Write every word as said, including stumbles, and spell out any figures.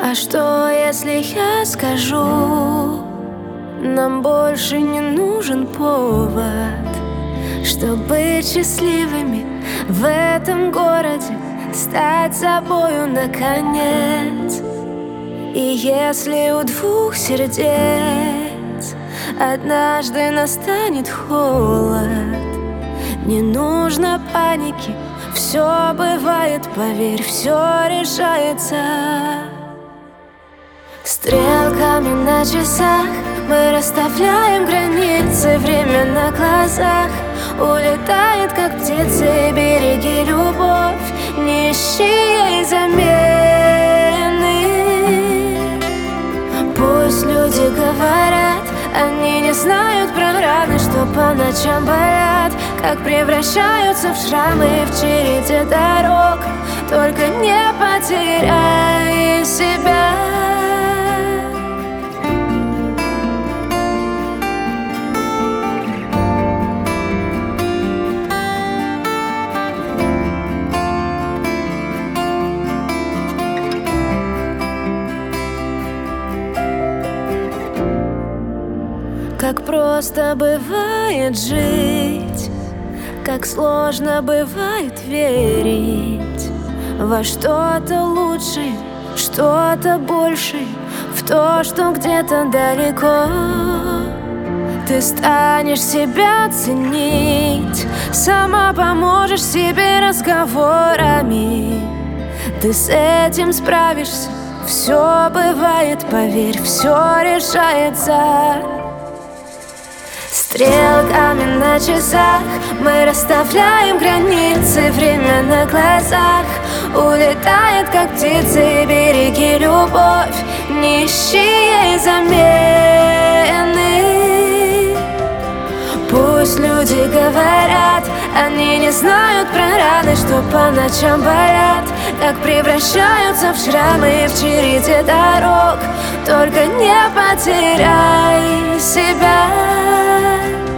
А что, если я скажу, нам больше не нужен повод, чтобы быть счастливыми в этом городе, стать собою наконец. И если у двух сердец однажды настанет холод, не нужно паники, все бывает, поверь, все решается. Стрелками на часах мы расставляем границы, время на глазах улетает, как птицы. Береги любовь, не ищи ей замены. Пусть люди говорят, они не знают про раны, что по ночам болят, как превращаются в шрамы в череде дорог. Только не потеряй себя. Как просто бывает жить, как сложно бывает верить во что-то лучшее, что-то большее, в то, что где-то далеко. Ты станешь себя ценить, сама поможешь себе разговорами. Ты с этим справишься, все бывает, поверь, все решается. Стрелками на часах мы расставляем границы, время на глазах улетает, как птицы. Береги любовь, не ищи ей замены. Пусть люди говорят, они не знают про раны, что по ночам болят, как превращаются в шрамы в череде дорог. Только не потеряй себя.